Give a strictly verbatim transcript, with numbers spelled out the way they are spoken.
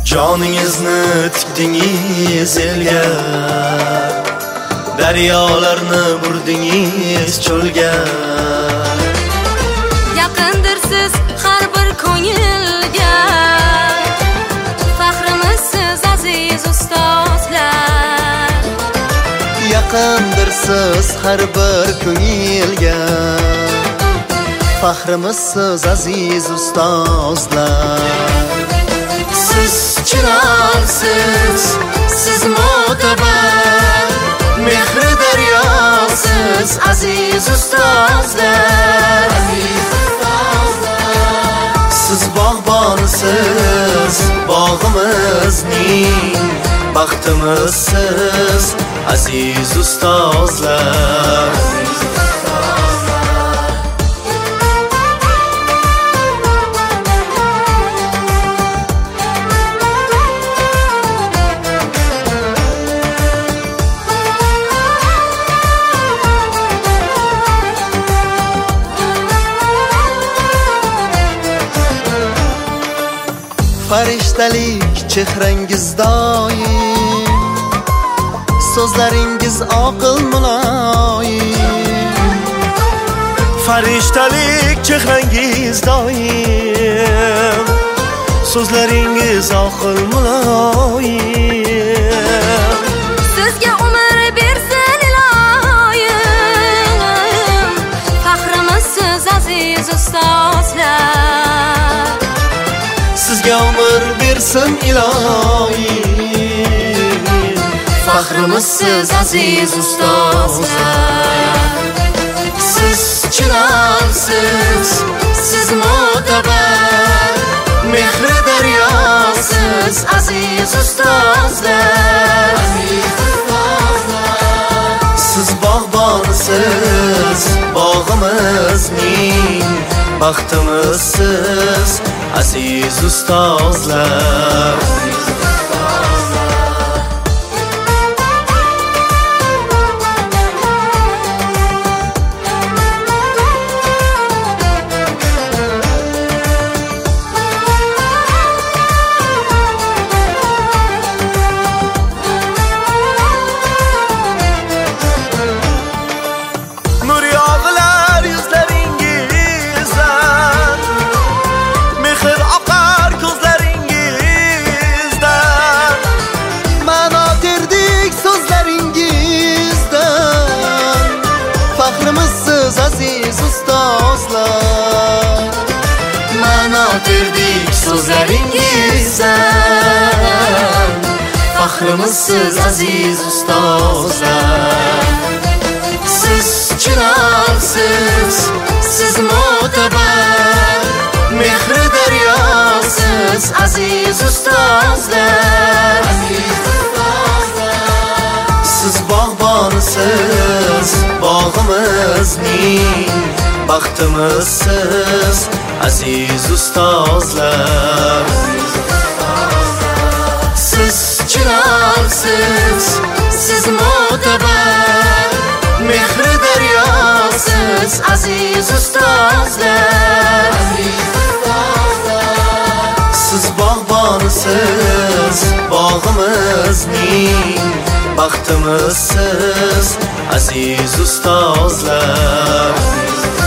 Joningizni tikdingiz elga, daryolarni burdingiz cho'lga. Yaqindir siz har bir ko'ngilga, faxrimiz siz aziz ustozlar. Yaqindir siz har bir ko'ngilga, faxrimiz siz aziz ustozlar. Siz chirog'siz, siz mo'tabar, mehri daryosiz aziz ustozlar. Siz bog'bonsiz, bog'imizning baxtimizsiz aziz ustozlar. Farishtalik chehrangiz doim, so'zlaringiz oqil muloyim. Farishtalik chehrangiz doim, so'zlaringiz oqil muloyim. Sizga umr bersin iloyim, faxrimiz siz aziz ustozlar. Sizga umr bersin iloyim, faxrimiz siz aziz ustozlar. Siz chirog'siz, siz mo'tabar, mehri daryosiz aziz ustozlar. Siz bog'bonsiz, bog'imizning baxtimizsiz aziz ustozlar. Nur yog'ilar yuzlaringizdan, mehr oqar ko'zlaringizdan. Ma'no terdik so'zlaringizdan, faxrimiz siz aziz ustozlar. Ma'no terdik so'zlaringizdan, faxrimiz siz aziz ustozlar. Siz chirog'siz, siz mo'tabar, mehri daryosiz aziz ustozlar. Siz bog'bonsiz, bog'imizning baxtimizsiz aziz ustozlar. Siz chirog'siz, siz mo'tabar, mehri daryosiz aziz ustozlar. Siz bog'bonsiz, bog'imizning baxtimizsiz aziz ustozlar.